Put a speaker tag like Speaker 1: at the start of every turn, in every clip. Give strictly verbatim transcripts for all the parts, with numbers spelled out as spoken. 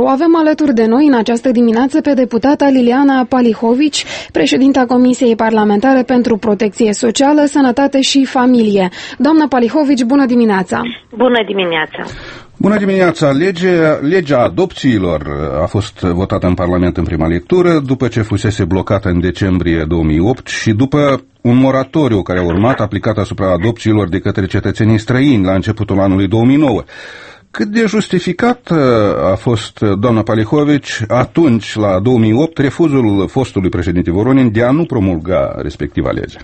Speaker 1: O avem alături de noi în această dimineață pe deputata Liliana Palihovici, președinta Comisiei Parlamentare pentru Protecție Socială, Sănătate și Familie. Doamna Palihovici, bună dimineața!
Speaker 2: Bună dimineața!
Speaker 3: Bună dimineața! Legea, legea adopțiilor a fost votată în Parlament în prima lectură, după ce fusese blocată în decembrie două mii opt și după un moratoriu care a urmat aplicat asupra adopțiilor de către cetățenii străini la începutul anului două mii nouă. Cât de justificat a fost, doamna Palihovici, atunci, la două mii opt, refuzul fostului președinte Voronin de a nu promulga respectiva lege?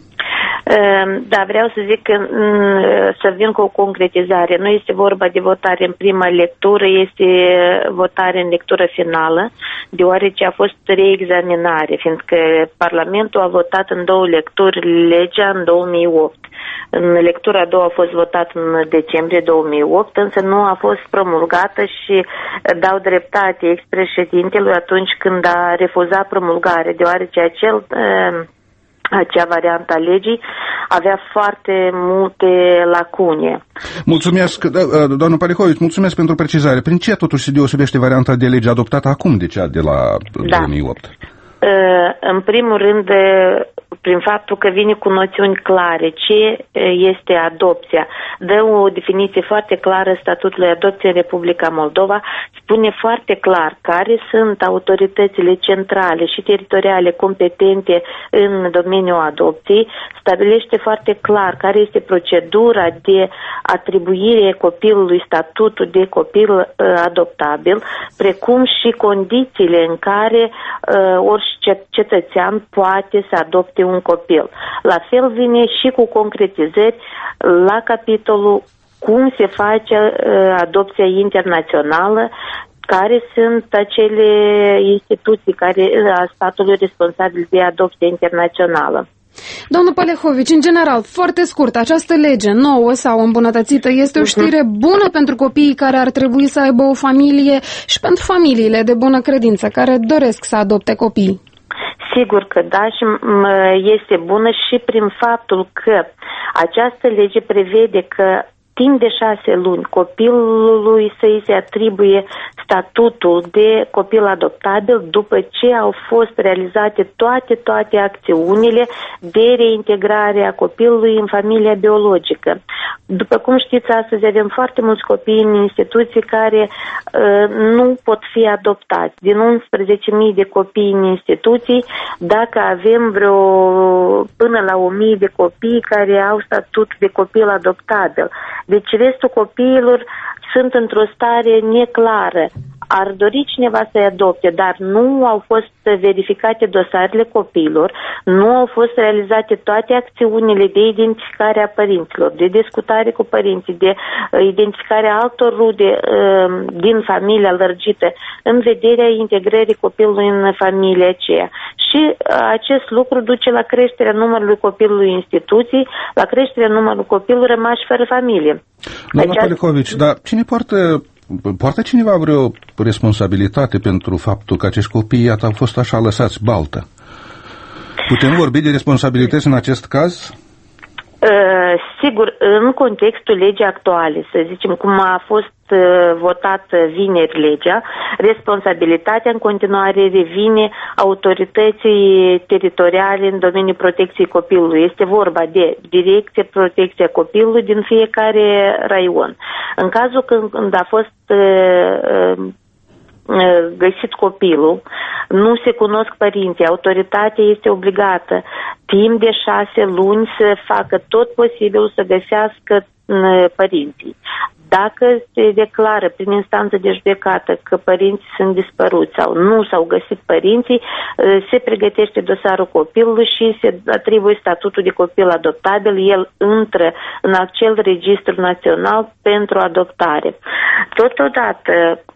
Speaker 2: Da, vreau să zic că să vin cu o concretizare. Nu este vorba de votare în prima lectură, este votare în lectură finală, deoarece a fost reexaminare, fiindcă Parlamentul a votat în două lecturi legea în două mii opt. În lectura a doua a fost votat în decembrie două mii opt, însă nu a fost promulgată și dau dreptate ex-președintelui atunci când a refuzat promulgare, deoarece acel... acea variantă a legii avea foarte multe lacune.
Speaker 3: Mulțumesc, doamnă Palihovici, mulțumesc pentru precizare. Prin ce totuși se deosebește varianta de lege adoptată acum de cea de la da. două mii opt?
Speaker 2: În primul rând, prin faptul că vine cu noțiuni clare. Ce este adopția? Dă o definiție foarte clară statutului adopției în Republica Moldova, spune foarte clar care sunt autoritățile centrale și teritoriale competente în domeniul adopției, stabilește foarte clar care este procedura de atribuire copilului statutul de copil uh, adoptabil, precum și condițiile în care uh, orice cetățean poate să adopte un copil. La fel vine și cu concretizări la capitolul cum se face uh, adopția internațională, care sunt acele instituții care a statului responsabil de adopție internațională.
Speaker 1: Domnul Palihovici, în general, foarte scurt, această lege nouă sau îmbunătățită este o știre bună pentru copiii care ar trebui să aibă o familie și pentru familiile de bună credință care doresc să adopte copii?
Speaker 2: Sigur că da, și este bună și prin faptul că această lege prevede că timp de șase luni copilului să îi se atribuie statutul de copil adoptabil după ce au fost realizate toate, toate acțiunile de reintegrare a copilului în familia biologică. După cum știți, astăzi avem foarte mulți copii în instituții care uh, nu pot fi adoptați. Din unsprezece mii de copii în instituții, dacă avem vreo până la o mie de copii care au statut de copil adoptabil. Deci restul copiilor sunt într-o stare neclară. Ar dori cineva să-i adopte, dar nu au fost verificate dosarele copiilor, nu au fost realizate toate acțiunile de identificare a părinților, de discutare cu părinții, de identificare a altor rude uh, din familia lărgită, în vederea integrării copilului în familia aceea. Și uh, acest lucru duce la creșterea numărului copilului în instituții, la creșterea numărului copilului rămași fără familie.
Speaker 3: Doamna Aceast... Palihovici, dar cine poartă... Poartă cineva vreo responsabilitate pentru faptul că acești copii, iată, au fost așa lăsați baltă? Putem vorbi de responsabilități în acest caz?
Speaker 2: Uh, sigur, în contextul legii actuale, să zicem, cum a fost uh, votat vineri legea, responsabilitatea în continuare revine autorității teritoriale în domeniul protecției copilului. Este vorba de Direcție Protecția Copilului din fiecare raion. În cazul când a fost uh, uh, găsit copilul, nu se cunosc părinții, autoritatea este obligată timp de șase luni să facă tot posibilul să găsească părinții. Dacă se declară prin instanță de judecată că părinții sunt dispăruți sau nu s-au găsit părinții, se pregătește dosarul copilului și se atribuie statutul de copil adoptabil. El intră în acel registru național pentru adoptare. Totodată,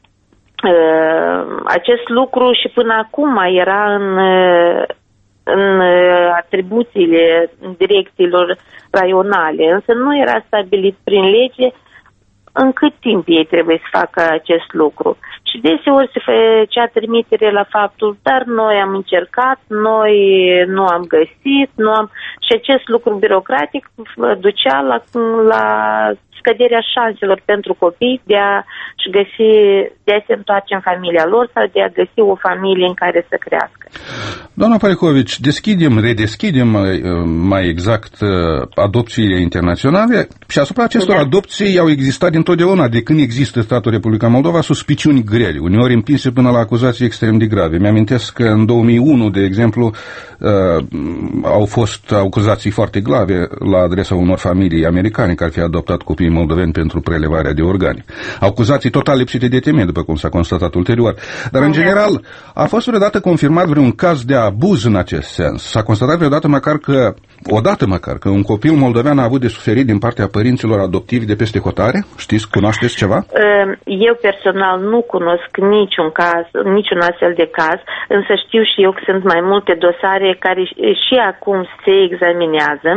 Speaker 2: acest lucru și până acum era în, în atribuțiile direcțiilor raionale, însă nu era stabilit prin lege în cât timp ei trebuie să facă acest lucru. Și deseori se făcea trimitere la faptul, dar noi am încercat, noi nu am găsit, nu am... și acest lucru birocratic ducea la, la scăderea șanselor pentru copii de a-și găsi, de a se întoarce în familia lor sau de a găsi o familie în care să crească.
Speaker 3: Doamna Palihovici, deschidem, redeschidem mai exact adopțiile internaționale și asupra acestor da. adopții au existat dintotdeauna, de când există statul Republica Moldova, suspiciuni grele, uneori împinse până la acuzații extrem de grave. Mi-amintesc că în două mii unu, de exemplu, uh, au fost acuzații foarte grave la adresa unor familii americane care fi adoptat copiii moldoveni pentru prelevarea de organe. Acuzații total lipsite de temei, după cum s-a constatat ulterior. Dar, în general, a fost vreodată confirmat vreun caz de abuz în acest sens? S-a constatat vreodată măcar că, odată măcar, că un copil moldovean a avut de suferit din partea părinților adoptivi de peste hotare? Știți, cunoașteți ceva?
Speaker 2: Eu personal nu cunosc niciun caz, niciun astfel de caz, însă știu și eu că sunt mai multe dosare care și acum se examinează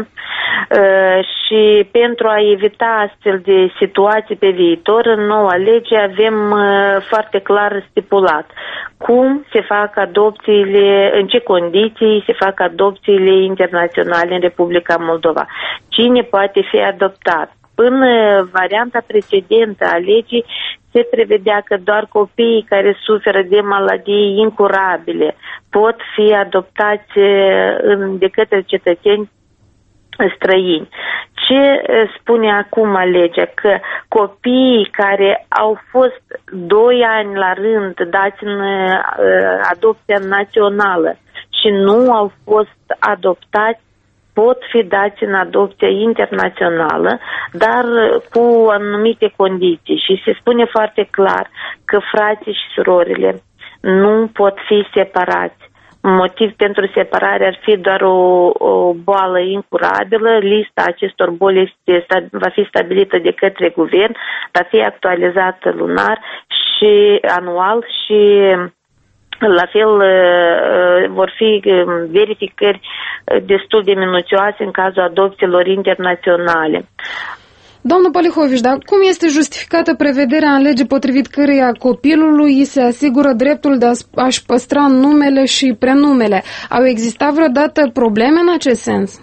Speaker 2: și pentru a evita astfel de situații pe viitor, în noua lege avem foarte clar stipulat cum se fac adopțiile, în ce condiții se fac adopțiile internaționale în Republica Moldova. Cine poate fi adoptat? În varianta precedentă a legii se prevedea că doar copiii care suferă de maladii incurabile pot fi adoptați de către cetățeni străini. Ce spune acum legea? Că copiii care au fost doi ani la rând dați în adopția națională și nu au fost adoptați pot fi dați în adopție internațională, dar cu anumite condiții. Și se spune foarte clar că frații și surorile nu pot fi separați. Motiv pentru separare ar fi doar o, o boală incurabilă. Lista acestor boli este, va fi stabilită de către guvern, va fi actualizată lunar și anual și la fel vor fi verificări destul de minuțioase în cazul adopțiilor internaționale.
Speaker 1: Doamnă Palihovici, dar cum este justificată prevederea în lege potrivit căreia copilului îi se asigură dreptul de a-și păstra numele și prenumele? Au existat vreodată probleme în acest sens?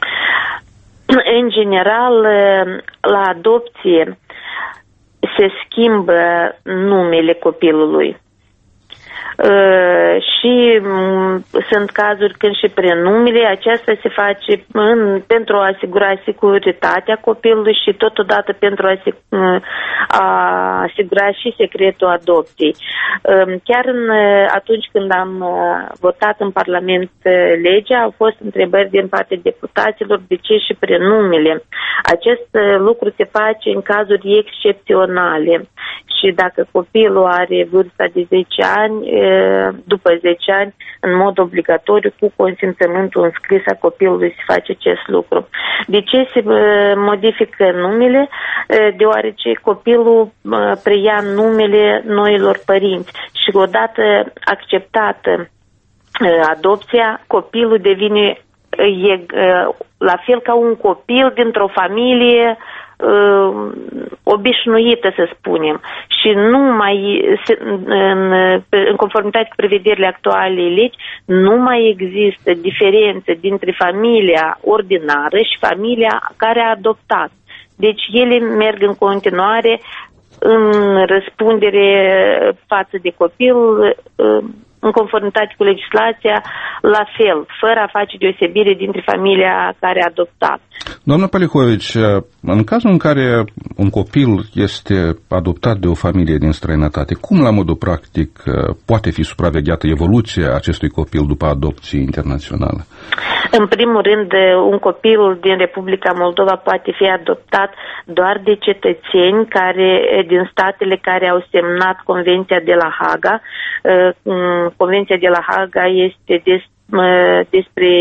Speaker 2: În general, la adopție se schimbă numele copilului. Uh, și um, sunt cazuri când și prenumele, aceasta se face în, pentru a asigura securitatea copilului și totodată pentru a, uh, a asigura și secretul adopției. Uh, chiar în, atunci când am uh, votat în Parlament uh, legea, au fost întrebări din partea deputaților de ce și prenumele. Acest uh, lucru se face în cazuri excepționale și dacă copilul are vârsta de zece ani, după zece ani, în mod obligatoriu, cu consimțământul înscris a copilului se face acest lucru. De ce se modifică numele? Deoarece copilul preia numele noilor părinți și odată acceptată adopția, copilul devine e, la fel ca un copil dintr-o familie uh, obișnuită, să spunem, și nu mai, în, în conformitate cu prevederile actuale legi, nu mai există diferențe dintre familia ordinară și familia care a adoptat. Deci ele merg în continuare în răspundere față de copil, în conformitate cu legislația, la fel, fără a face deosebire dintre familia care a adoptat.
Speaker 3: Doamna Palihovici, în cazul în care un copil este adoptat de o familie din străinătate, cum la modul practic poate fi supravegheată evoluția acestui copil după adopție internațională?
Speaker 2: În primul rând, un copil din Republica Moldova poate fi adoptat doar de cetățeni care, din statele care au semnat Convenția de la Haga. Convenția de la Haga este des, despre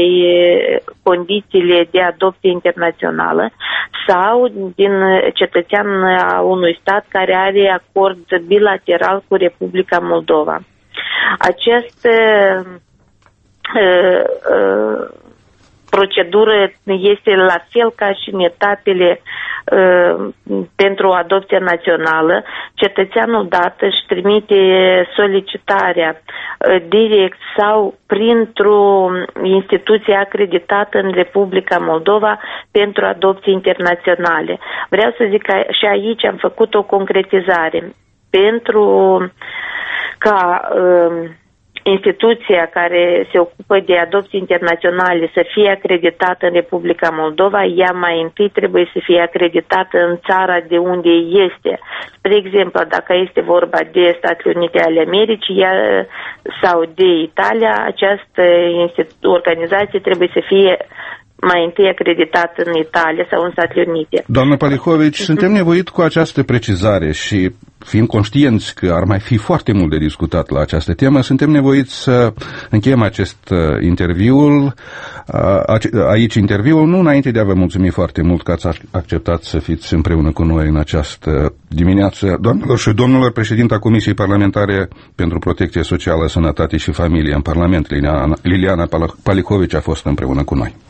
Speaker 2: condițiile de adopție internațională sau din cetățean a unui stat care are acord bilateral cu Republica Moldova. Acest uh, uh, procedură este la fel ca și în etapele uh, pentru adopția națională. Cetățeanul dat își trimite solicitarea uh, direct sau printr-o instituție acreditată în Republica Moldova pentru adopții internaționale. Vreau să zic că și aici am făcut o concretizare pentru ca uh, instituția care se ocupă de adopții internaționale să fie acreditată în Republica Moldova, ea mai întâi trebuie să fie acreditată în țara de unde este. Spre exemplu, dacă este vorba de Statele Unite ale Americii ea, sau de Italia, această organizație trebuie să fie mai întâi acreditat în Italia sau în Statele Unite.
Speaker 3: Doamnă Palihovici, uh-huh. suntem nevoit cu această precizare și fiind conștienți că ar mai fi foarte mult de discutat la această temă, suntem nevoiți să încheiem acest interviul, aici interviul, nu înainte de a vă mulțumi foarte mult că ați acceptat să fiți împreună cu noi în această dimineață. Doamnelor și domnilor, președinta Comisiei Parlamentare pentru Protecție Socială, Sănătate și Familie în Parlament, Liliana Palihovici, a fost împreună cu noi.